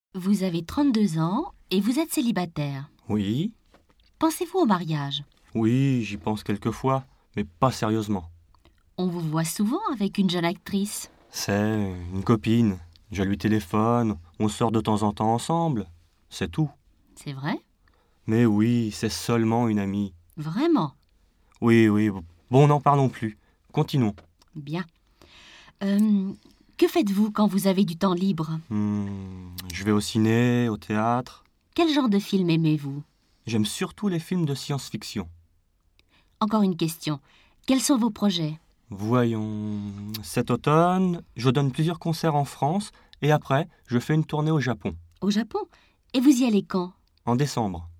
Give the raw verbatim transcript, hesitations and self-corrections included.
Vous avez trente-deux ans et vous êtes célibataire. Oui, Pensez-vous au mariage? oui, j'y pense quelquefois, mais pas sérieusement. On vous voit souvent avec une jeune actrice. C'est une copine. Je lui téléphone, on sort de temps en temps ensemble. C'est tout. C'est vrai? Mais oui, c'est seulement une amie. Vraiment? Oui, oui, bon, n'en parlons plus. Continuons. Bien. Euh, que faites-vous quand vous avez du temps libre? Hmm, je vais au ciné, au théâtre. Quel genre de film aimez-vous? J'aime surtout les films de science-fiction. Encore une question. Quels sont vos projets? Voyons, cet automne, je donne plusieurs concerts en France et après, je fais une tournée au Japon, Au Japon? Et vous y allez quand? en décembre.